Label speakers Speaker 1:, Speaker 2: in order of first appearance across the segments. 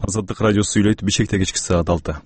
Speaker 1: Азаттык радиосу сүйлөйт. Бишкекте кечки саат 6.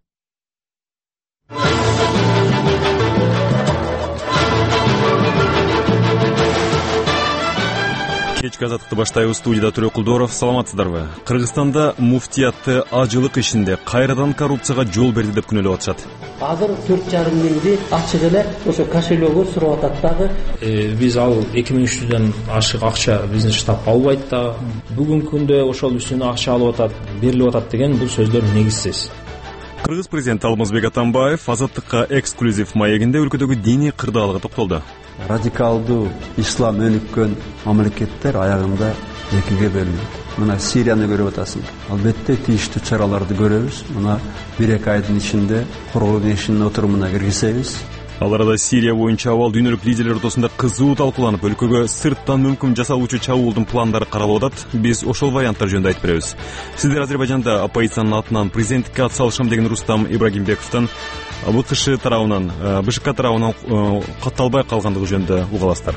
Speaker 1: Кечки азаттыкты баштайбыз. Студияда Төрө Кулдоров. Саламатсыздарбы? Кыргызстанда муфтиятты ажылык ишинде кайрадан коррупцияга жол берди деп күнөөлөп атышат.
Speaker 2: Азыр 4,5 миңди ачык эле ошо кошелегге сурап атат дагы.
Speaker 3: Биз ал 2003-дөн ашык акча биздин штаб албайт да. Бүгүнкү күндө ошол үстүнө акча алып атат, берилип атат деген бул сөздөр негизсиз.
Speaker 1: Кыргыз президенти Алмазбек Атамбаев азаттыкка эксклюзив маегинде өлкөдөгү диний кырдаалга токтолду.
Speaker 4: Радикалдуу ислам өнүккөн мамлекеттер аягында экиге бөлүнөт. Мына Сирияны көрүп атасың. Албетте тийиштүү чараларды көрөбүз. Мына 1-2 айдын ичинде коргоо кеңешинин отурумуна киргизебиз.
Speaker 1: Ал арада Сирия боюнча абал дүйнөлүк лидерлер ортосунда кызуу талкууланып, өлкөгө сырттан мүмкүн жасалуучу чабуулдун пландары каралып атат. Биз ошол варианттар жөнүндө айтып беребиз. Сиздер Азербайжанда оппозициянын атынан президенттикке ат салышам деген Рустам Ибрагимбековдон БКШ тарабынан, БШК тарабынан катталбай калгандыгы жөнүндө угаласыздар.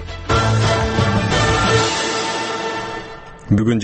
Speaker 1: Бүгүн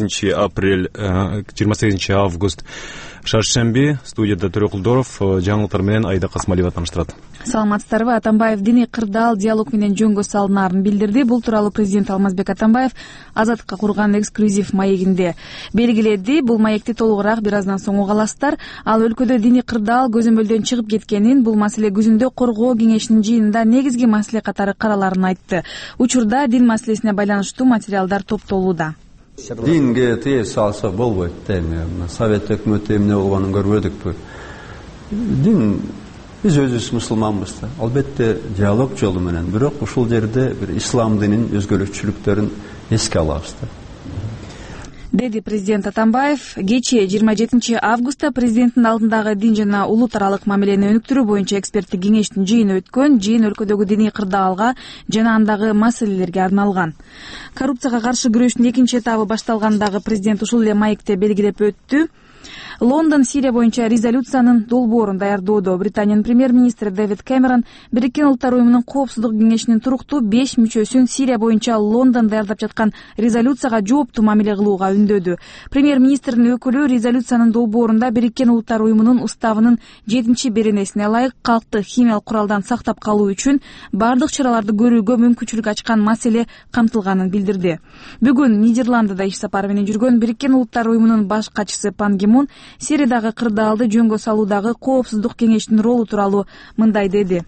Speaker 1: 28 август шаршемби. Студияда Төрө Кулдоров, жаңылыктар менен Айда Касмалиева тааныштырат.
Speaker 5: Саламатсыздарбы? Атамбаев диний кырдаал диалог менен жөнгө салынаарын билдирди. Бул тууралуу президент Алмазбек Атамбаев азаттыкка курган эксклюзив маегинде белгиледи. Бул маекти толугураак бир аздан соң угаласыздар. Ал өлкөдө диний кырдаал көзөмөлдөн чыгып кеткенин, бул маселе күзүндө коргоо кеңешинин жыйынында негизги маселе катары караларын айтты. Учурда дин маселесине байланыштуу материалдар топтолууда.
Speaker 4: Динге тие салса болбойт дейм. Совет өкмөтү эмне болгонун көрбөдүкпү. Дин биз өзүбүз мусулманбыз да. Албетте диалог жолу менен, бирок ушул жерде бир ислам динин өзгөлөкчүлүктөрүн эске алабыз да.
Speaker 5: Деди президент Атамбаев. Кечээ 27 августта президенттин алдындагы дин жана улут аралык мамилени өнүктүрүү боюнча эксперттик кеңештин жыйыны өткөн. Жыйын өлкөдөгү диний кырдаалга жана андагы маселелерге арналган. Коррупцияга каршы күрөштүн экинчи этабы башталгандагы президент ушул эле маекте белгилеп өттү. Лондон Сирия боюнча резолюциянын долбоорун даярдоодо. Британиянын премьер-министри Дэвид Кэмерон Бириккен Улуттар уюмунун коопсуздук кеңешинин туруктуу 5 мүчөсүн Сирия боюнча Лондон даярдап жаткан резолюцияга жооптуу мамиле кылууга үндөдү. Премьер-министрдин өкүлү резолюциянын долбоорунда Бириккен Улуттар уюмунун уставынын 7-беренесине ылайык калкты химиялык куралдан сактап калуу үчүн бардык чараларды көрүүгө мүмкүнчүлүк ачкан маселе камтылганын билдирди. Бүгүн Нидерландыда иш сапары менен жүргөн Бириккен Улуттар уюмунун баш катчысы Пан Ги Мун Сириядагы кырдаалды жөнгө салуудагы коопсуздук кеңештин ролу тууралуу мындай деди.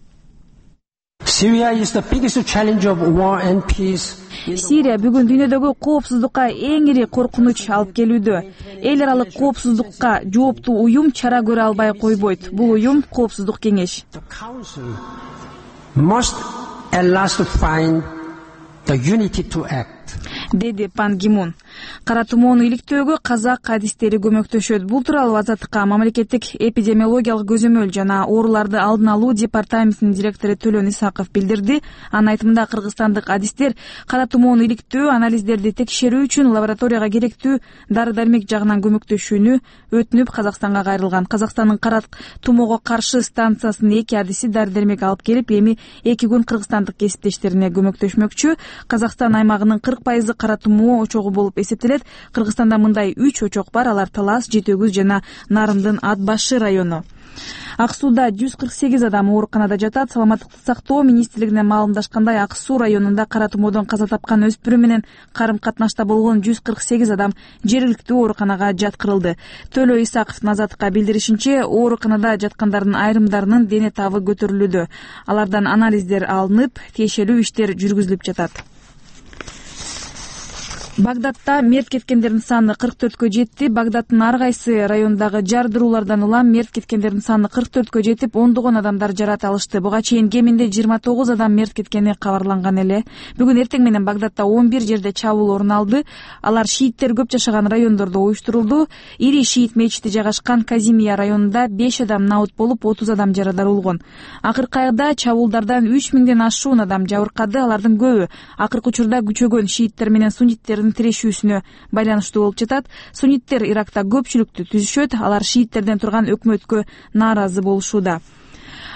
Speaker 2: Сирия
Speaker 5: бүгүн дүйнөдөгү коопсуздукка эң ири коркунуч алып келүүдө. Эл аралык коопсуздукка жооптуу уюм чара көрө албай койбойт. Бул уюм коопсуздук кеңеш. Деди Пан Ги Мун. Кара тумоону иликтөөгө казак адистери көмөктөшөт. Бул тууралуу азаттыкка мамлекеттик эпидемиологиялык көзөмөл жана ооруларды алдын алуу департаментинин директору Төлөн Исаков билдирди. Анын айтымында кыргызстандык адистер кара тумоону иликтөө, анализдерди текшерүү үчүн лабораторияга керектүү дары-дармек жагынан көмөктөшүүнү өтүнүп Казакстанга кайрылган. Казакстандын кара тумоого каршы станциясынын 2 адиси дары-дармек алып келип, эми 2 күн кыргызстандык кесиптештерине көмөктөшмөкчү. Казакстан аймагынын 40% кара тумоо очогу болуп эсептелет. Кыргызстанда мындай 3 очок бар. Алар Талас, Жетөгүз жана Нарымдын Ат Башы району. Ак Сууда 148 адам ооруканада жатат. Саламаттыкты сактоо министрлигине маалымдашкандай, Ак Суу районунда кара тумоодон каза тапкан өспүрүм менен карым катнашта болгон 148 адам жергиликтүү ооруканага жаткырылды. Төлө Исаковдун азаттыкка билдиришинче, ооруканада жаткандардын айрымдарынын дене табы көтөрүлүүдө. Алардан анализдер алынып, тиешелүү иштер жүргүзүлүп жатат. Багдадта мерт кеткендердин саны 44кө жетти. Багдадтын ар кайсы райондагы жардыруулардан улам мерт кеткендердин саны 44кө жетип, ондогон адамдар жарат алышты. Буга чейин кеминде 29 адам мерт кеткени кабарланган эле. Бүгүн эртең менен Багдадта 11 жерде чабуул орун алды. Алар шииттер көп жашаган райондордо уюштурулду. Ири шиит мечити жайгашкан Казимия районунда 5 адам наут болуп, 30 адам жарадарылган. Акыркы айда чабуулдардан 3000ден ашуун адам жабыркады. Алардын көбү акыркы учурда күчөгөн шииттер менен сунниттердин тирешүүсүнө байланыштуу болуп жатат. Сунниттер Иракта көпчүлүктү түзүшөт. Алар шииттерден турган өкмөткө нааразы болушууда.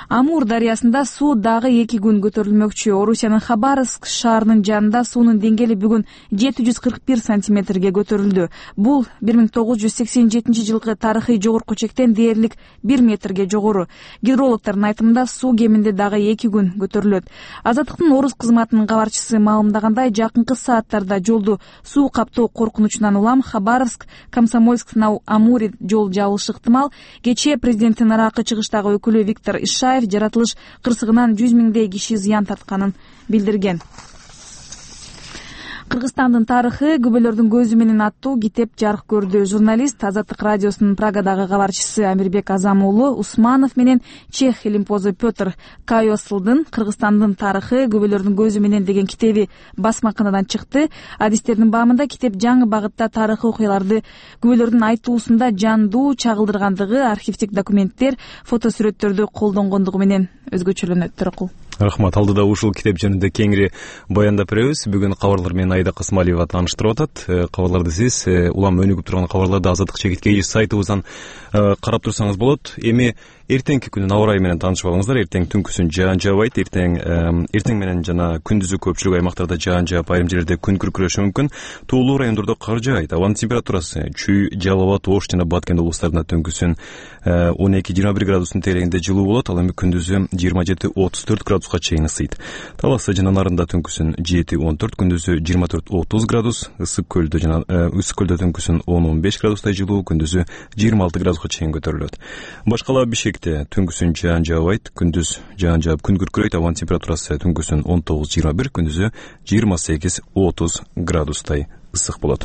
Speaker 5: Амур дарыясында суу дагы 2 күн көтөрүлмөкчү. Орусиянын Хабаровск шаарынын жанында суунун деңгээли бүгүн 741 сантиметрге көтөрүлдү. Бул 1987 тарыхый жогорку чектен дээрлик 1 метрге жогору. Гидрологтордун айтымында суу кеминде дагы 2 күн көтөрүлөт. Азаттыктын Орус кызматынын кабарчысы маалымдагандай, жакынкы сааттарда жолду суу каптоо коркунучунан улам Хабаровск, Комсомольск, Амур жол жабылышы ыктымал. Кечээ президенттин аракы чыгыштагы өкүлү Виктор Ишаев жаратылыш кырсыгынан 100 миңдей киши зыян тартканын билдирген. Кыргызстандын тарыхы күбөлөрдүн көзү менен аттуу китеп жарык көрдү. Журналист, Азаттык радиосунун Прагадагы кабарчысы Амирбек Азам уулу Усманов менен чех илимпозу Петр Кайосылдын Кыргызстандын тарыхы күбөлөрдүн көзү менен деген китеби басмаканадан чыкты. Адистердин баамында китеп жаңы багытта тарыхый окуяларды күбөлөрдүн айтуусунда жандуу чагылдыргандыгы, архивдик документтер, фотосүрөттөрдү колдонгондугу менен өзгөчөлөнөт. Төрөкул.
Speaker 1: Рахмат. Алдыда ушул китеп жөнүндө кеңири баяндап беребиз. Бүгүн кабарлар менен Айда Кысмалиева тааныштырып атат. Кабарларды сиз улам өнүгүп турган кабарларды Азаттык чекиткей сайтыбыздан карап турсаңыз болот. Эми эртеңки күнүн аба ырайы менен таанышып алыңыздар. Эртең түнкүсүн жаан жаабайт. Эртең менен жана күндүзү көпчүлүк аймактарда жаан жаап, айрым жерлерде күн күркүрөшү мүмкүн. Тоолуу райондордо кар жаайт. Абанын температурасы Чүй, Жалал Абад, Ош жана Баткен облустарында түнкүсүн 12-21 градустун тегерегинде жылуу болот. Ал эми күндүзү 27-34 градуска чейин ысыйт. Талас жана Нарында түнкүсүн 7-14, күндүзү 24-30 градус, Ысык көлдө түнкүсүн 10-15 градустай жылуу, күндүзү 26 градуска чейин көтөрүлөт. Башкала Бишкекте түнкүсүн жаан жаабайт, күндүз жаан жаап күн күркүрөйт. Абанын температурасы түнкүсүн 19-21, күндүзү 28-30 градустай ысык болот.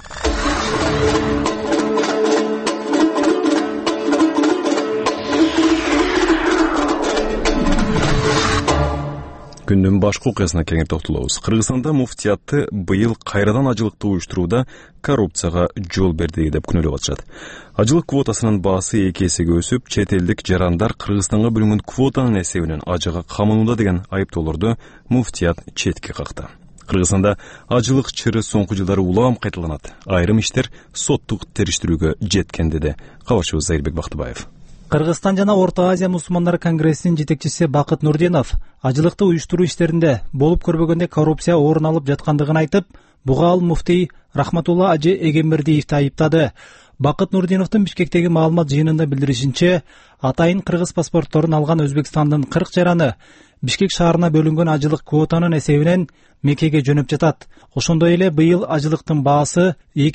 Speaker 1: Күндүн башкы окуясына кеңири токтолобуз. Кыргызстанда муфтиятты быйыл кайрадан ажылыкты уюштурууда коррупцияга жол берди деп күнөөлөп атышат. Ажылык квотасынын баасы 2 эсеге өсүп, чет элдик жарандар Кыргызстанга бөлүнгөн квотанын эсебинен ажыга каманууда деген айыптоолорду муфтият четке какты. Кыргызстанда ажылык чыры соңку жылдары улам кайталанат. Айрым иштер соттук териштирүүгө жеткен деди кабарчыбыз Зайырбек Бактыбаев.
Speaker 6: Кыргызстан жана Орто Азия мусулмандар конгрессинин жетекчиси Бакыт Нурдинов ажылыкты уюштуруу иштеринде болуп көрбөгөндө коррупция орун алып жаткандыгын айтып, буга ал муфтий Рахматулла Ажы Эгембердиевди айыптады. Бакыт Нурдиновдун Бишкектеги маалымат жыйынында билдиришинче, атайын кыргыз паспортторун алган Өзбекстандын 40 жараны Бишкек шаарына бөлүнгөн ажылык квотанын эсебинен Меккеге жөнөп жатат. Ошондой эле быйыл ажылыктын баасы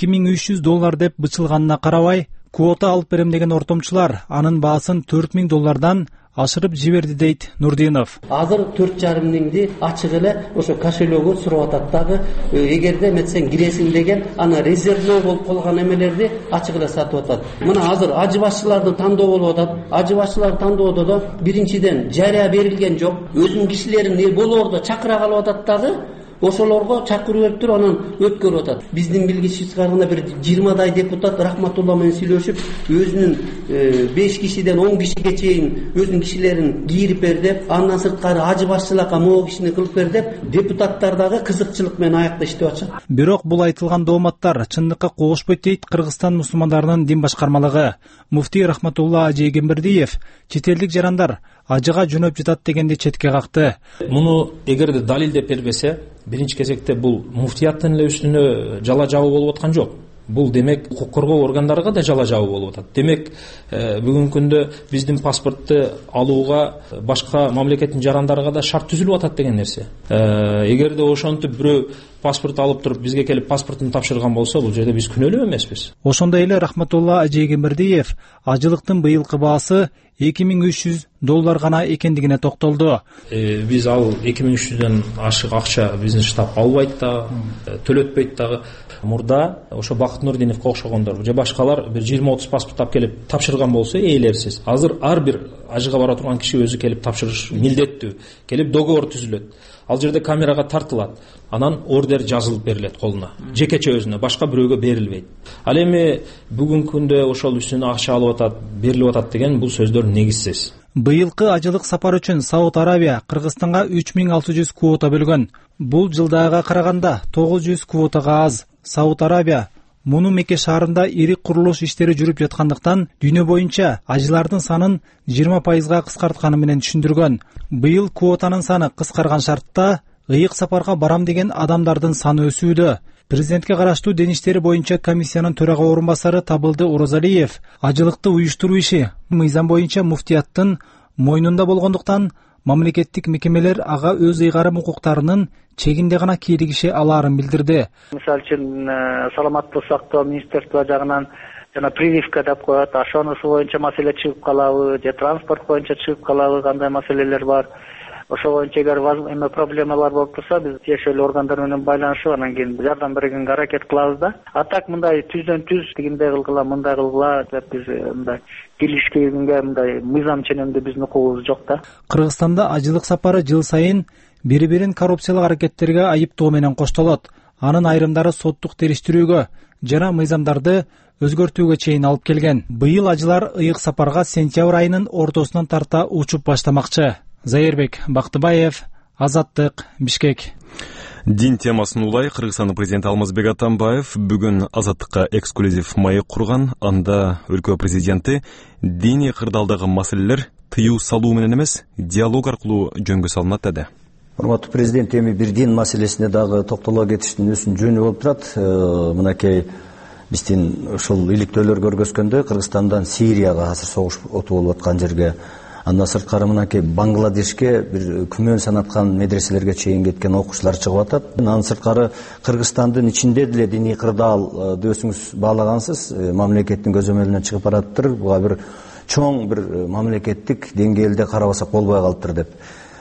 Speaker 6: $2300 деп бычылганына карабай, квота алып берем деген ортомчулар анын баасын $4000 ашырып жиберди дейт Нурдинов.
Speaker 2: Азыр 4,5 миңди ачык эле ошо кошелегө сурап атат дагы. Эгерде метсең киресиң деген ана резервный болуп калган эмелерди ачык эле сатып атат. Мына азыр ажы башчылардын тандоо болуп атат. Ажы башчылар тандоодо да биринчиден жарыя берилген жок. Өзүнүн кишилерин болоордо чакыра калып атат дагы. Ошолорго чакырып берип туруп анан өткөрүп атат. Биздин билгичибизге караганда бир 20дай депутат Рахматулла менен сүйлөшүп, өзүнүн 5 кишиден 10 кишиге чейин өзүнүн кишилерин кийирип бер деп, андан сырткары ажы башчылыкка могу кишини кылып бер деп, депутаттар дагы кызыкчылык менен аякта иштеп атышат.
Speaker 6: Бирок бул айтылган дооматтар чындыкка кошпойт дейт Кыргызстан мусулмандарынын дин башкармалыгы. Муфтий Рахматулла Ажы Эгембердиев четелдик жарандар ажыга жөнөп жатат дегенди четке какты.
Speaker 3: Муну эгерде далилдеп бербесе, биринчи кезекте бул муфтияттын эле үстүнө жала жабуу болуп аткан жок. Бул демек укук коргоо органдарга да жала жабуу болуп атат. Демек бүгүнкү күндө биздин паспортты алууга башка мамлекеттин жарандарга да шарт түзүлүп атат деген нерсе. Эгерде ошентип бирөө паспорт алып туруп бизге келип паспортун тапшырган болсо, бул жерде биз күнөөлүү эмеспиз.
Speaker 6: Ошондой эле Рахматулла Ажы Эгембердиев ажылыктын быйылкы баасы $2300 гана экендигине токтолду.
Speaker 3: Биз ал 2300дөн ашык акча биздин штаб албайт да, төлөтпөйт дагы. Мурда ошо Бакыт Нурдиновго окшогондор же башкалар бир 20-30 паспорт алып келип тапшырган болсо ээлерсиз. Азыр ар бир ажыга бара турган киши өзү келип тапшырыш милдеттүү. Келип договор түзүлөт. Ал жерде камерага тартылат. Анан ордер жазылып берилет колуна. Жекече өзүнө, башка бирөөгө берилбейт. Ал эми бүгүнкү күндө ошол үчүн акча алып атат, берилип атат деген бул сөздөр негизсиз.
Speaker 6: Быйылкы ажылык сапар үчүн Сауд Арабия Кыргызстанга 3600 квота бөлгөн. Бул жылдагыга караганда 900 квотага аз. Сауд Арабия муну Мекке шаарында ири курулуш иштери жүрүп жаткандыктан дүйнө боюнча ажылардын санын 20% кыскартканы менен түшүндүргөн. Быйыл квотанын саны кыскарган шартта ыйык сапарга барам деген адамдардын саны өсүүдө. Президентке караштуу дин иштери боюнча комиссиянын төрага орун басары Табылды Оразалиев ажылыкты уюштуруу иши мыйзам боюнча муфтияттын мойнунда болгондуктан мамлекеттик мекемелер ага өз ыйгарым укуктарынын чегинде гана кийлигише алаарын билдирди.
Speaker 7: Мисалы үчүн саламаттык сактоо министрлиги жагынан жана прививка деп коет, ошонусу боюнча маселе чыгып калабы, же транспорт боюнча чыгып калабы, кандай маселелер бар. Ошо боюнча эгер эме проблемалар болуп турса, биз тиешелүү органдар менен байланышып, анан кийин жардам бергенге аракет кылабыз да. А так мындай түздөн түз тигиндей кылгыла, мындай кылгыла деп биз мындай келишкенге мындай мыйзам ченемде биздин укугубуз жок да.
Speaker 6: Кыргызстанда ажылык сапары жыл сайын бири-бирин коррупциялык аракеттерге айыптоо менен коштолот. Анын айрымдары соттук териштирүүгө жана мыйзамдарды өзгөртүүгө чейин алып келген. Быйыл ажылар ыйык сапарга сентябрь айынын ортосунан тарта учуп баштамакчы. Зайырбек Бактыбаев, Азаттык, Бишкек.
Speaker 1: Дин темасын улай Кыргызстандын президенти Алмазбек Атамбаев бүгүн Азаттыкка эксклюзив маек курган. Анда өлкө президенти диний кырдаалдагы маселелер тыюу салуу менен эмес, диалог аркылуу жөнгө салынат деди.
Speaker 8: Урматтуу президент, эми бир дин маселесине дагы токтоло кетиштин өзүнүн жөнү болуп турат. Мынакей биздин ушул иликтөөлөр көргөзгөндө Кыргызстандан Сирияга азыр согуш оту болуп аткан жерге, андан сырткары мынакей Бангладешке бир күмөн санаткан медреселерге чейин кеткен окуучулар чыгып атат. Андан сырткары Кыргызстандын ичинде деле диний кырдаалды өзүңүз баалагансыз, мамлекеттин көзөмөлүнөн чыгып бараттыр. Буга бир чоң бир мамлекеттик деңгээлде карабасак болбой калыптыр деп.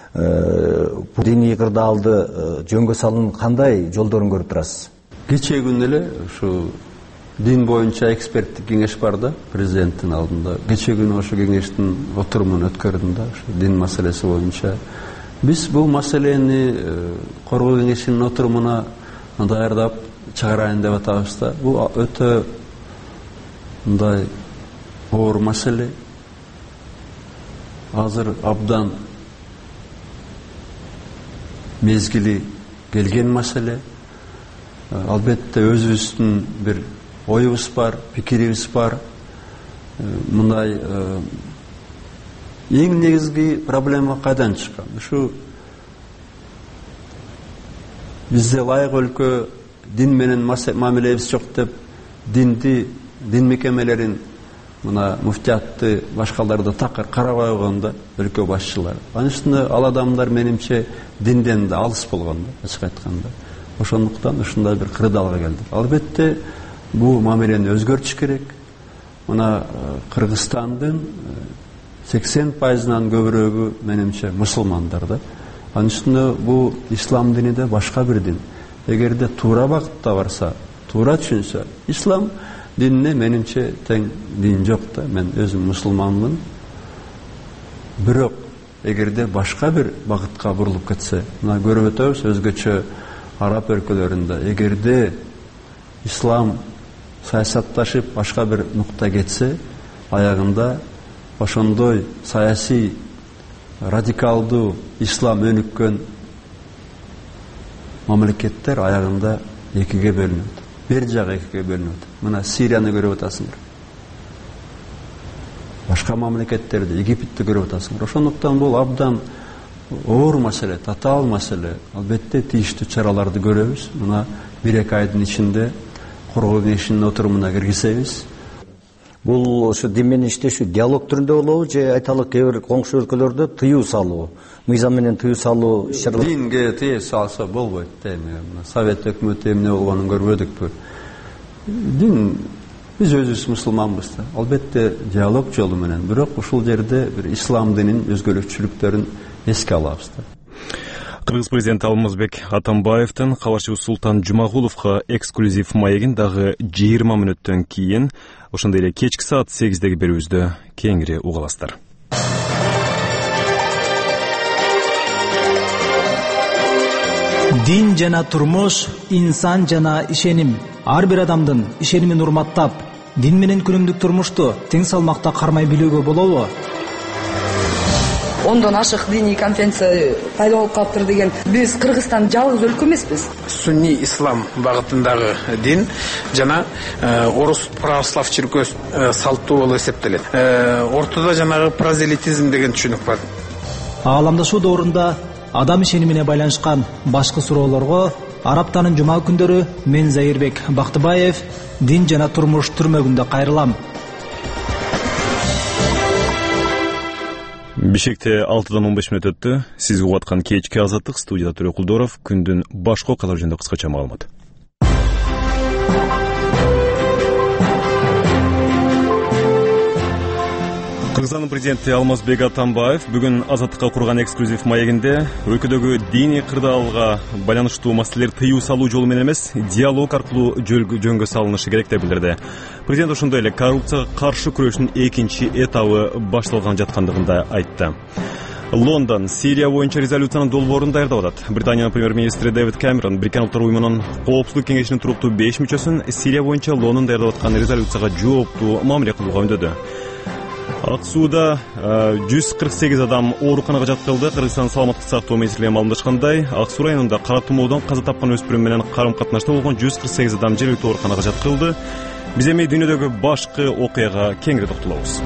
Speaker 8: Бул диний кырдаалды жөнгө салуунун кандай жолдорун көрүп турасыз?
Speaker 4: Кечээ күнү эле ушу дин боюнча эксперттик кеңеш бар да, президенттин алдында. Кечээ күнү ошо кеңештин отурумун өткөрдүм да, ушу дин маселеси боюнча. Биз бул маселени коргоо кеңешинин отурумуна даярдап чыгарайын деп атабыз да. Бул өтө мындай оор маселе. Азыр абдан мезгили келген маселе. Албетте өзүбүздүн бир оюбуз бар, пикирибиз бар. Мындай эң негизги проблема кайдан чыккан? Ушу бизде лайык өлкө дин менен мамилебиз жок деп дин мекемелерин мына муфтиятты башкаларды такыр карабай койгон да өлкө башчылары. Анын үстүнө ал адамдар менимче динден да алыс болгон да, ачык айтканда. Ошондуктан ушундай бир кырдаалга келди. Албетте бул мамилени өзгөртүш керек. Мына Кыргызстандын 80%нан көбүрөөгү менимче мусулмандар да. Анын үстүнө бул ислам дини да башка бир дин. Эгерде туура багытта барса, туура түшүнсө, ислам динине менимче тең дин жок да. Мен өзүм мусулманмын. Бирок эгерде башка бир багытка бурулуп кетсе, мына көрүп өтөбүз өзгөчө араб өлкөлөрүндө эгерде ислам саясатташып башка бир нукта кетсе, аягында ошондой саясий радикалдуу ислам өнүккөн мамлекеттер аягында экиге бөлүнөт. Бир жагы экиге бөлүнөт. Мына Сирияны көрүп атасыңар. Башка мамлекеттерди, Египетти көрүп атасыңар. Ошондуктан бул абдан оор маселе, татаал маселе. Албетте тийиштүү чараларды көрөбүз. Мына 1-2 айдын ичинде коргоо кеңешинин отурумуна киргизебиз.
Speaker 8: Бул ошо дин менен иштешүү диалог түрүндө болобу же айталык кээ бир коңшу өлкөлөрдө тыюу салуу, мыйзам менен тыюу салуу иш-чаралар?
Speaker 4: Динге тыюу салса болбойт дейм. Совет өкмөтү эмне болгонун көрбөдүкпү? Дин биз өзүбүз мусулманбыз да. Албетте диалог жолу менен, бирок ушул жерде бир ислам динин өзгөлөкчүлүктөрүн эске алабыз да.
Speaker 1: Кыргыз президенти Алмазбек Атамбаевдин кабарчыбыз Султан Жумагуловго эксклюзив маегин дагы 20 мүнөттөн кийин ошондой эле кечки саат 8деги берүүбүздө кеңири угаласыздар.
Speaker 6: Дин жана турмуш, инсан жана ишеним. Ар бир адамдын ишенимин урматтап, дин менен күнүмдүк турмушту тең салмакта кармай билүүгө болобу?
Speaker 9: 10дон ашык диний конфессия пайда болуп калыптыр деген. Биз Кыргызстан жалгыз өлкө эмеспиз.
Speaker 10: Сунни ислам багытындагы дин жана орус православ чиркөөсү салттуу болуп эсептелет. Ортодо жанагы прозелитизм деген түшүнүк бар.
Speaker 6: Ааламдашуу доорунда адам ишенимине байланышкан башкы суроолорго Араптанын жума күндөрү мен Заирбек Бактыбаев дин жана турмуш түрмөгүндө кайрылам.
Speaker 1: Бишкекте 6-дан 15 мүнөт өттү. Сиз угуп аткан кечки азаттык, студияда Төрө Кулдоров. Күндүн башка окуялары жөнүндө кыскача маалымат. Кыргызстандын президенти Алмазбек Атамбаев бүгүн азаттыкка курган эксклюзив маегинде өлкөдөгү диний кырдаалга байланыштуу маселелер тыюу салуу жолу менен эмес, диалог аркылуу жөнгө салынышы керек деп билдирди. Президент ошондой эле коррупцияга каршы күрөштүн экинчи этабы башталган жаткандыгын да айтты. Лондон Сирия боюнча резолюциянын долбоорун даярдап атат. Британиянын премьер-министри Дэвид Кэмерон Бириккен Улуттар уюмунун коопсуздук кеңешинин туруктуу 5 мүчөсүн Сирия боюнча Лондон даярдап аткан резолюцияга жооптуу мамиле кылууга үндөдү. Ак сууда 148 адам ооруканага жаткырылды. Кыргызстан саламаттык сактоо министрлиги маалымдашкандай, Ак суу районунда кара тумоодон каза тапкан өспүрүм менен карым-катнашта болгон 148 адам жергиликтүү ооруканага жаткырылды. Биз эми дүйнөдөгү башкы окуяга кеңири токтолобуз.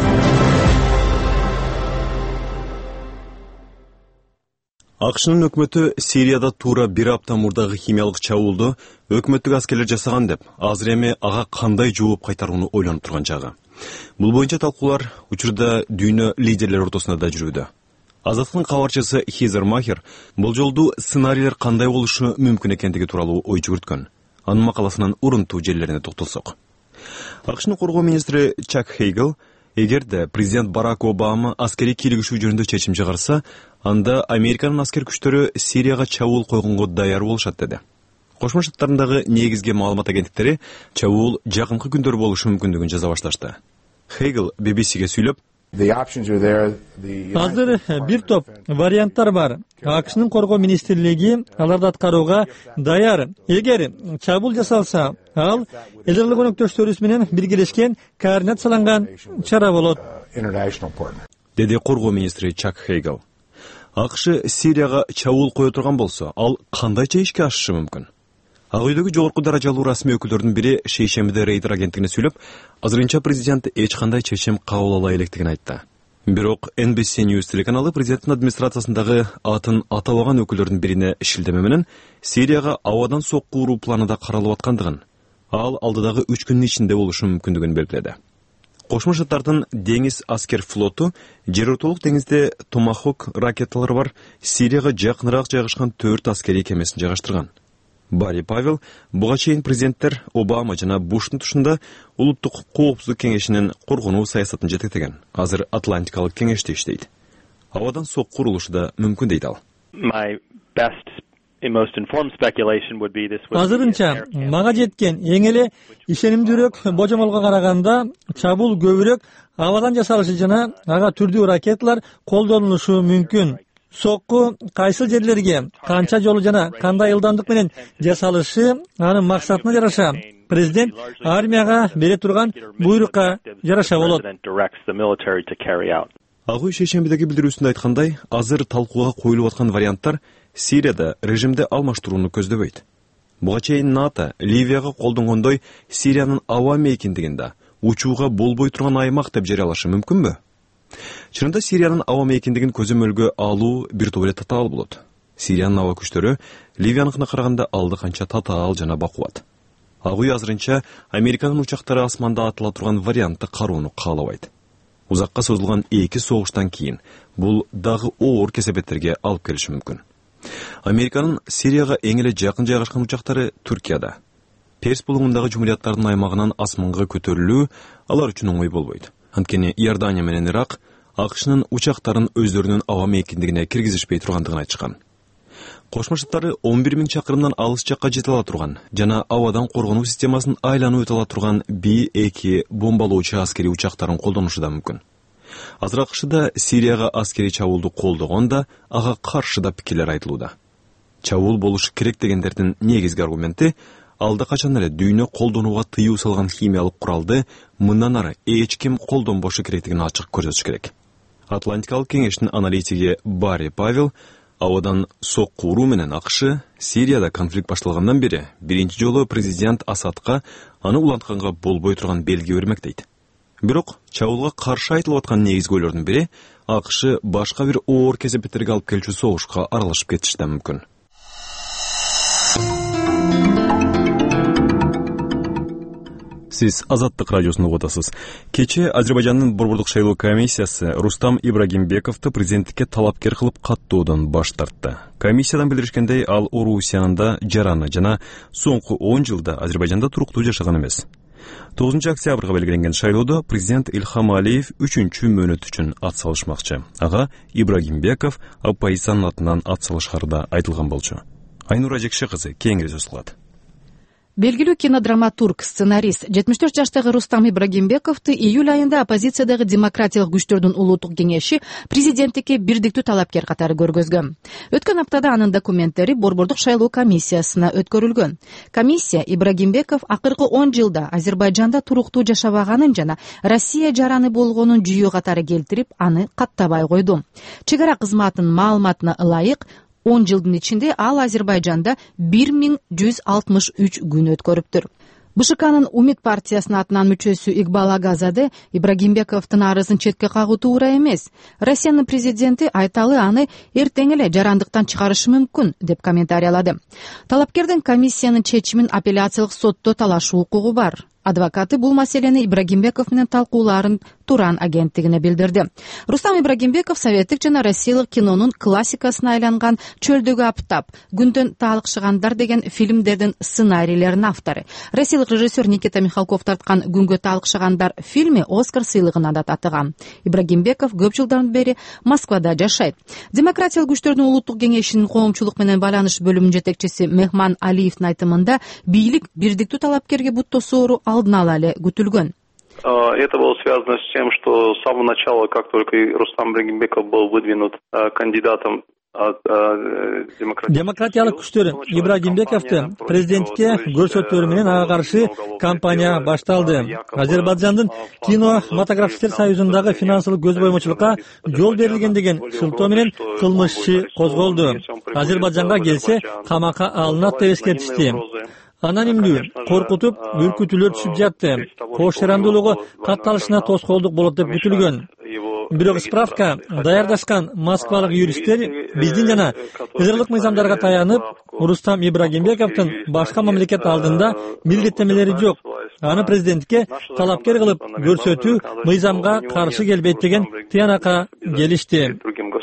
Speaker 1: АКШнын өкмөтү Сирияда туура 1 апта мурдагы химиялык чабуулду өкмөттүк аскерлер жасаган деп, азыр эми ага кандай жооп кайтарууну ойлонуп турган чагы. Бул боюнча талкуулар учурда дүйнө лидерлери ортосунда да жүрүүдө. Азаттыктын кабарчысы Хизер Махер бул жолду сценарийлер кандай болушу мүмкүн экендиги тууралуу ой жүгүрткөн. Анын макаласынын урунтуу жерлерине токтолсок. АКШнын коргоо министри Чак Хейгл, эгерде президент Барак Обама аскерий кийлигишүү жөнүндө чечим чыгарса, анда Американын аскер күчтөрү Сирияга чабуул койгонго даяр болушат деди. Кошмо Штаттарындагы негизги маалымат агенттиктери чабуул жакынкы күндөр болушу мүмкүндүгүн жаза башташты. Хейгл BBC-ге сүйлөп,
Speaker 11: азыр бир топ варианттар бар. АКШнын коргоо министрлиги аларды аткарууга даяр. Эгер чабуул жасалса, ал элдер өнөктөштөрүбүз менен биргелешкен координацияланган чара болот,
Speaker 1: деди коргоо министри Чак Хейгл. АКШ Сирияга чабуул кое турган болсо, ал кандайча ишке ашышы мүмкүн? Ак үйдөгү жогорку даражалуу расмий өкүлдөрдүн бири шейшембиде Рейтер агенттигине сүйлөп, азырынча президент эч кандай чечим кабыл ала электигин айтты. Бирок NBC News телеканалы президенттин администрациясындагы атын атабаган өкүлдөрдүн бирине шилдеме менен Сирияга абадан сокку уруу планы да каралып аткандыгын, ал алдыдагы 3 күндүн ичинде болушу мүмкүндүгүн белгиледи. Кошмо Штаттардын деңиз аскер флоту жер ортолук деңизде Томахок ракеталары бар Сирияга жакыныраак жайгашкан 4 аскерий кемесин жайгаштырган. Барри Павел буга чейин президенттер Обама жана Буштун тушунда улуттук коопсуздук кеңешинин коргонуу саясатын жетектеген. Азыр Атлантикалык кеңеште иштейт. Абадан сокку урулушу да мүмкүн дейт ал.
Speaker 11: Азырынча мага жеткен эң эле ишенимдүүрөөк божомолго караганда чабуул көбүрөөк абадан жасалышы жана ага түрдүү ракеталар колдонулушу мүмкүн. Сокку кайсы жерлерге, канча жолу жана кандай ылдамдык менен жасалышы анын максатына жараша президент армияга бере турган буйрукка жараша болот.
Speaker 1: Ак үй шейшембидеги билдирүүсүндө айткандай, азыр талкууга коюлуп аткан варианттар Сирияда режимди алмаштырууну көздөбөйт. Буга чейин НАТО Ливияга колдонгондой Сириянын аба мейкиндигинде учууга болбой турган аймак деп жарыялашы мүмкүнбү? Чынында Сириянын аба мейкиндигин көзөмөлгө алуу бир топ эле татаал болот. Сириянын аба күчтөрү Ливияныкына караганда алды канча татаал жана бакубат. Ак үй азырынча Американын учактары асманда атыла турган вариантты кароону каалабайт. Узакка созулган 2 согуштан кийин бул дагы оор кесепеттерге алып келиши мүмкүн. Американын Сирияга эң эле жакын жайгашкан учактары Түркияда. Перс булуңундагы жумурияттардын аймагынан асманга көтөрүлүү алар үчүн оңой болбойт. Анткени Иордания менен Ирак АКШнын учактарын өздөрүнүн аба мейкиндигине киргизишпей тургандыгын айтышкан. Кошмо Штаттары 11 000 чакырымдан алыс жакка жете ала турган жана абадан коргонуу системасын айланып өтө ала турган B-2 бомбалоочу аскерий учактарын колдонушу да мүмкүн. Азыр АКШда Сирияга аскерий чабуулду колдогон да, ага каршы да пикирлер айтылууда. Чабуул болушу керек дегендердин негизги аргументи алда качан эле дүйнө колдонууга тыюу салган химиялык куралды мындан ары эч ким колдонбошу керектигин ачык көрсөтүш керек. Атлантикалык кеңештин аналитиги Барри Павел абадан сокку уруу менен АКШ Сирияда конфликт башталгандан бери биринчи жолу президент Асадка аны улантканга болбой турган белги бермек дейт. Бирок чабуулга каршы айтылып аткан негизгөөлөрдүн бири АКШ башка бир оор кесепеттерге алып келчү согушка аралашып кетиши да мүмкүн. Сиз Азаттык радиосун угуп атасыз. Кечээ Азербайжандын Борбордук шайлоо комиссиясы Рустам Ибрагимбековду президенттикке талапкер кылып каттоодан баш тартты. Комиссиядан билдиришкендей, ал Орусиянында жараны жана соңку 10 жылда Азербайжанда туруктуу жашаган эмес. 9 октябрга белгиленген шайлоодо президент Ильхам Алиев 3-чү мөөнөт үчүн ат салышмакчы. Ага Ибрагимбеков оппозициянын атынан ат салышкары да айтылган болчу. Айнура Жекше кызы кеңири сөз кылат.
Speaker 12: Белгилүү кинодраматург, сценарист 74 жаштагы Рустам Ибрагимбековду июль айында оппозициядагы демократиялык күчтөрдүн улуттук кеңеши президенттикке бирдиктүү талапкер катары көргөзгөн. Өткөн аптада анын документтери Борбордук шайлоо комиссиясына өткөрүлгөн. Комиссия Ибрагимбеков акыркы 10 жылда Азербайжанда туруктуу жашабаганын жана Россия жараны болгонун жүйө катары келтирип, аны каттабай койду. Чек ара кызматынын маалыматына ылайык 10 жылдын ичинде ал Азербайжанда 1163 күн өткөрүптүр. БШКнын Умид партиясынын атынан мүчөсү Игбал Агазаде Ибрагимбековдун арызын четке кагуу туура эмес. Россиянын президенти айталы аны эртең эле жарандыктан чыгарышы мүмкүн деп комментариялады. Талапкердин комиссиянын чечимин апелляциялык сотто талашуу укугу бар. Адвокаты бул маселени Ибрагимбеков менен талкууларын Туран агенттигине билдирди. Рустам Ибрагимбеков советтик жана россиялык кинонун классикасына айланган Чөлдөгү аптап, Күндөн таалыкшыгандар деген фильмдердин сценарийлеринин автору. Россиялык режиссер Никита Михалков тарткан Күнгө таалыкшыгандар фильми Оскар сыйлыгына да татыган. Ибрагимбеков көп жылдан бери Москвада жашайт. Демократиялык күчтөрдүн улуттук кеңешинин коомчулук менен байланыш бөлүмүнүн жетекчиси Мехман Алиевдин айтымында бийлик бирдиктүү талапкерге буттосоору алдын ала эле күтүлгөн.
Speaker 13: Это было связано с тем, что с самого начала, как только Рустам Ибрагимбеков был выдвинут кандидатом от
Speaker 11: демократиялык күчтөр Ибрагимбековду президенттикке көрсөтөөрү менен ага каршы кампания башталды. Азербайжандын кинематографисттер союзундагы финансылык көз боймочулукка жол берилген деген шылтоо менен кылмыш иши козголду. Азербайжанга келсе камакка алынат деп эскертишти. Анонимдүү, коркутуп, үркүтүүлөр түшүп жатты. Кош жарандуулугу катталышына тоскоолдук болот деп күтүлгөн. Бирок справка даярдашкан москвалык юристтер биздин жана ызырлык мыйзамдарга таянып, Рустам Ибрагимбековдун башка мамлекет алдында милдеттенмелери жок. Аны президенттикке талапкер кылып көрсөтүү мыйзамга каршы келбейт деген тыянакка келишти.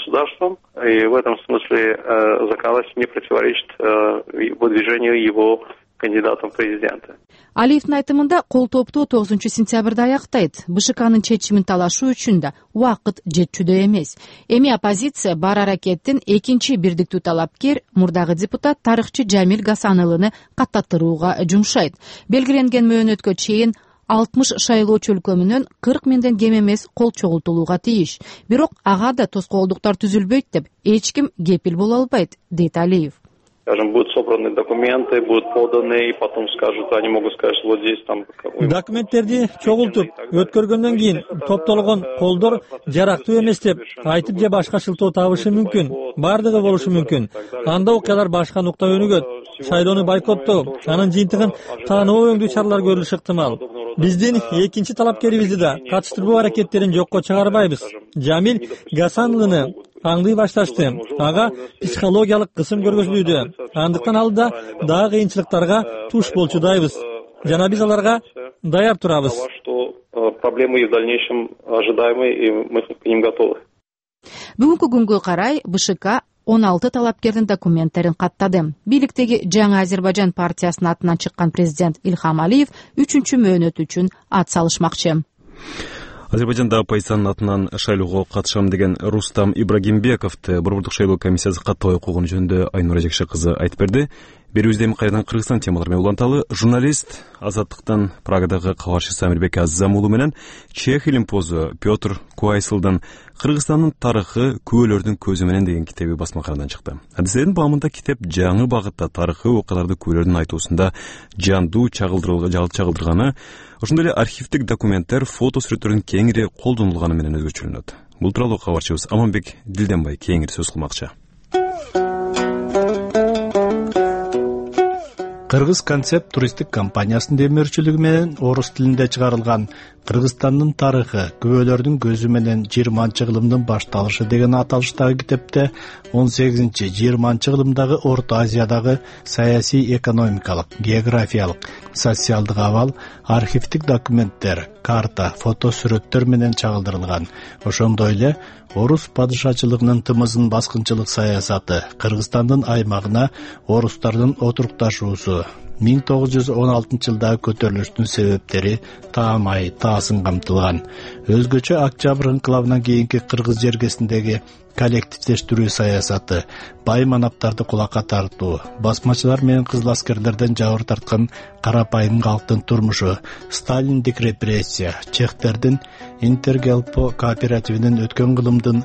Speaker 13: И в этом смысле законодательство не противоречит выдвижению его кандидатом президента.
Speaker 12: Алиевдин айтымында кол топту 9 сентябрда аяктайт. БШКнын чечимин талашуу үчүн да убакыт жетчүдөй эмес. Эми оппозиция бар аракеттин экинчи бирдиктүү талапкер мурдагы депутат тарыхчы Жамил Гасанылыны каттаттырууга жумшайт. Белгиленген мөөнөткө чейин 60 шайлоочу өлкөмүнөн 40 миңден кем эмес кол чогултулууга тийиш. Бирок ага да тоскоолдуктар түзүлбөйт деп эч ким кепил боло албайт, дейт Алиев.
Speaker 13: Скажем, будут собраны документы, будут поданы, и потом скажут, они могут сказать, вот здесь там...
Speaker 11: Документтерди чогултуп, өткөргөндөн кийин топтолгон колдор жарактуу эмес деп айтып же башка шылтоо табышы мүмкүн. Бардыгы болушу мүмкүн. Анда окуялар башка нукта өнүгөт. Шайлоону бойкоттоо, анын жыйынтыгын таануу өңдүү чаралар көрүлүшү ыктымал. Биздин экинчи талапкерибизди да катыштырбоо аракеттерин жокко чыгарбайбыз. Жамил Гасанлыны аңдый башташты. Ага психологиялык кысым көргөзүлүүдө. Андыктан ал да дагы кыйынчылыктарга туш болчудайбыз. Жана биз аларга даяр турабыз.
Speaker 13: Проблемы в дальнейшем ожидаемы, и мы к ним готовы.
Speaker 12: Бүгүнкү күнгө карай БШК 16 талапкердин документтерин каттады. Бийликтеги Жаңы Азербайжан партиясынын атынан чыккан президент Ильхам Алиев 3-чү мөөнөт үчүн ат салышмакчы.
Speaker 1: Азербайжанда оппозициянын атынан шайлоого катышам деген Рустам Ибрагимбековду Борбордук шайлоо комиссиясы каттабай койгону жөнүндө Айнура Жекше кызы айтып берди. Берүүбүздө эми кайрадан Кыргызстан темалары менен уланталы. Журналист Азаттыктан Прагадагы кабарчы Самирбек Аззам уулу менен чех илимпозу Петр Куайсылдын Кыргызстандын тарыхы күбөлөрдүн көзү менен деген китеби басмаканадан чыкты. Адистердин баамында китеп жаңы багытта тарыхый окуяларды күбөлөрдүн айтуусунда жандуу чагылдырганы, ошондой эле архивдик документтер, фото сүрөттөрдүн кеңири колдонулганы менен өзгөчөлөнөт. Бул тууралуу кабарчыбыз Аманбек Дилденбай кеңири сөз кылмакчы.
Speaker 6: Кыргыз концепт туристтик компаниясынын демөөрчүлүгү менен орус тилинде чыгарылган Кыргызстандын тарыхы, күбөлөрдүн көзү менен 20-кылымдын башталышы деген аталыштагы китепте 18-20 кылымдагы Орто Азиядагы саясий, экономикалык, географиялык, социалдык абал, архивдик документтер, карта, фото сүрөттөр менен чагылдырылган. Ошондой эле орус падышачылыгынын тымызын баскынчылык саясаты, Кыргызстандын аймагына орустардын отурукташуусу, 1916 жылдагы көтөрүлүштүн себептери, таамай, таасын камтылган. Өзгөчө Октябрь инкылабынан кийинки кыргыз жергесиндеги коллективдештирүү саясаты, бай манаптарды кулакка тартуу, басмачылар менен кызыл аскерлерден жабыр тарткан карапайым калктын турмушу, сталиндик репрессия, чехтердин Интергелпо кооперативинин өткөн кылымдын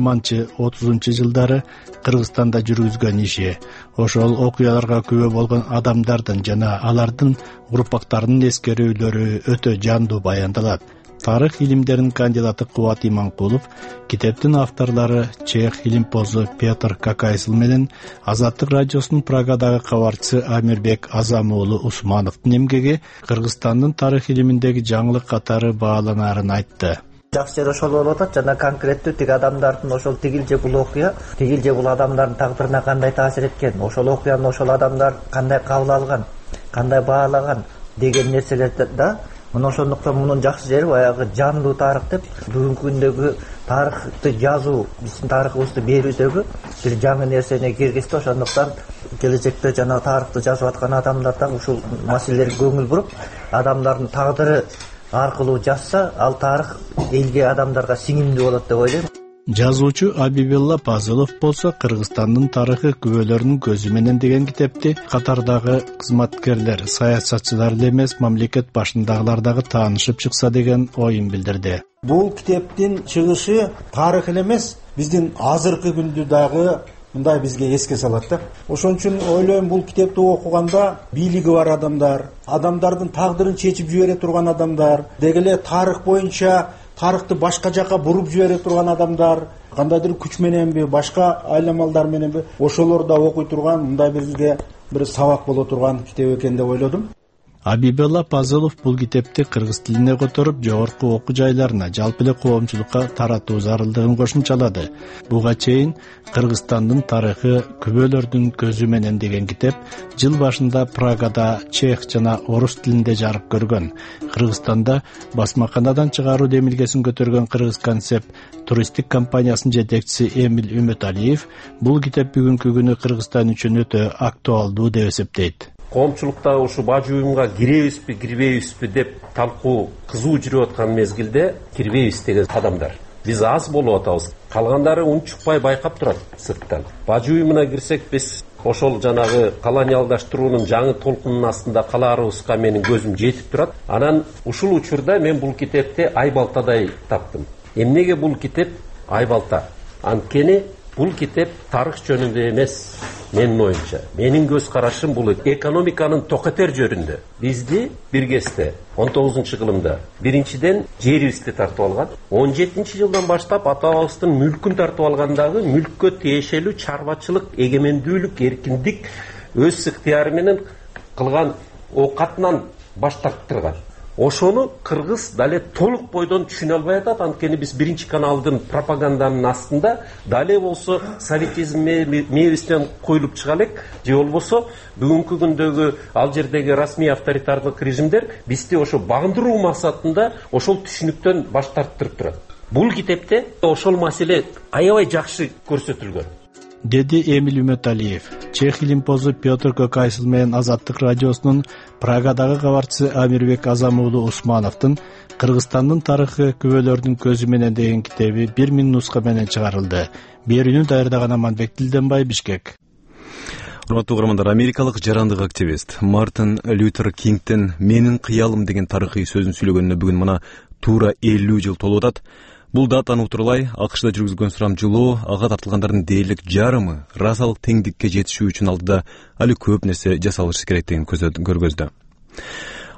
Speaker 6: 20-30 жылдары Кыргызстанда жүргүзгөн иши, ошол окуяларга күбө болгон адамдардын жана алардын урпактарынын эскерүүлөрү өтө жандуу баяндалат. Тарых илимдеринин кандидаты Кубат Иманкулов, китептин авторлору чех илимпозу Петр Какайсыл менен Азаттык радиосунун Прагадагы кабарчысы Амирбек Азамуулу Усмановдун эмгеги Кыргызстандын тарых илиминдеги жаңылык катары бааланаарын айтты.
Speaker 14: Жакшы жери ошол болуп атат, жана конкреттүү тиг адамдардын ошол тигил же бул окуя, тигил же бул адамдардын тагдырына кандай таасир эткен, ошол окуяны ошол адамдар кандай кабыл алган, кандай баалаган деген нерселерди да. Мына ошондуктан мунун жакшы жери баягы жандуу тарых деп бүгүнкү күндөгү тарыхты жазуу, биздин тарыхыбызды берүүдөгү бир жаңы нерсени киргизди. Ошондуктан келечекте жана тарыхты жазып аткан адамдар да ушул маселелерге көңүл буруп, адамдардын тагдыры аркылуу жазса, ал тарых элге, адамдарга сиңимдүү болот деп ойлойм.
Speaker 6: Жазуучу Абибилла Пазылов болсо Кыргызстандын тарыхы, күбөлөрдүн көзү менен деген китепти катардагы кызматкерлер, саясатчылар эле эмес, мамлекет башындагылар дагы таанышып чыкса деген оюн билдирди.
Speaker 15: Бул китептин чыгышы тарых эле эмес, биздин азыркы күндү дагы мындай бизге эске салат да. Ошон үчүн ойлойм, бул китепти окуганда бийлиги бар адамдар, адамдардын тагдырын чечип жибере турган адамдар, деги эле тарых боюнча тарыхты башка жака буруп жибере турган адамдар, кандайдыр күч мененби, башка айламалдар мененби, ошолор да окуй турган, мындай бизге бир сабак боло турган китеп экен деп ойлодум.
Speaker 6: Абибилла Пазылов бул китепти кыргыз тилине которуп, жогорку окуу жайларына, жалпы эле коомчулукка таратуу зарылдыгын кошумчалады. Буга чейин Кыргызстандын тарыхы, күбөлөрдүн көзү менен деген китеп жыл башында Прагада чех жана орус тилинде жарык көргөн. Кыргызстанда басмаканадан чыгаруу демилгесин көтөргөн Кыргыз концепт туристтик компаниясынын жетекчиси Эмиль Үмөталиев бул китеп бүгүнкү күнү Кыргызстан үчүн өтө актуалдуу деп эсептейт.
Speaker 16: Коомчулукта ушу бажы уюмга киребизби, кирбейбизби деп талкуу кызуу жүрүп аткан мезгилде кирбейбиз деген адамдар биз аз болуп атабыз. Калгандары унчукпай байкап турат сырттан. Бажы уюмуна кирсек, биз ошол жанагы колониалдаштыруунун жаңы толкунунун астында калаарыбызга менин көзүм жетип турат. Анан ушул учурда мен бул китепти айбалтадай таптым. Эмнеге бул китеп айбалта? Анткени бул китеп тарых жөнүндө эмес. Менин оюмча, менин көз карашым бул экономиканын токетер жөнүндө. Бизди бир кезде 19-кылымда биринчиден жерибизди тартып алган, 17-жылдан баштап ата-бабабыздын мүлкүн тартып алгандагы мүлккө тиешелүү чарбачылык, эгемендүүлүк, эркиндик өз ыктыяры менен кылган оокатынан баш тарттырган. Ошону кыргыз дале толук бойдон түшүнө албай атат. Анткени биз биринчи каналдын пропаганданын астында дале болсо советизм мээбизден коюлуп чыга элек, же болбосо бүгүнкү күндөгү ал жердеги расмий авторитардык режимдер бизди ошо багындыруу максатында ошол түшүнүктөн баш тарттырып турат. Бул китепте ошол маселе аябай жакшы көрсөтүлгөн,
Speaker 6: деди Эмиль Үмөталиев. Чех илимпозу Петр Какайсыл менен Азаттык радиосунун Прагадагы кабарчысы Амирбек Азамуулу Усмановдун Кыргызстандын тарыхы, күбөлөрдүн көзү менен деген китеби 1000 нуска менен чыгарылды. Берүүнү даярдаган Аманбек Дилденбай, Бишкек.
Speaker 1: Урматтуу угармандар, америкалык жарандык активист Мартин Лютер Кингдин "Менин кыялым" деген тарыхый сөзүн сүйлөгөнүнө бүгүн мына туура 50 жыл толуп атат. Бул датаны утурлай АКШда жүргүзгөн сурамжылоо ага тартылгандардын дээрлик жарымы расалык теңдикке жетишүү үчүн алдыда али көп нерсе жасалышы керектигин көргөздү.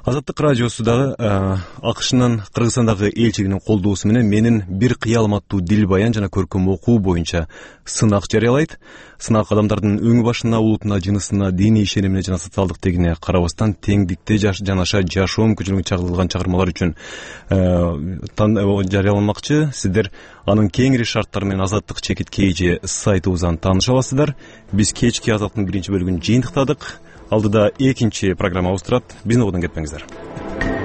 Speaker 1: Азаттык радиосу дагы АКШнын Кыргызстандагы элчилигинин колдоосу менен менин бир кыялым аттуу дил баян жана көркөм окуу боюнча сынак жарыялайт. Сынак адамдардын өңү башына, улутуна, жынысына, диний ишенимине жана социалдык тегине карабастан теңдикте жанаша жашоо мүмкүнчүлүгүн чагылдырган чыгармалар үчүн жарыяланмакчы. Сиздер анын кеңири шарттары менен Азаттык чекит KG сайтыбыздан тааныша аласыздар. Биз кечки Азаттыктын биринчи бөлүгүн жыйынтыктадык. Алдыда экинчи программабыз турат. Биздин угудан кетпеңиздер.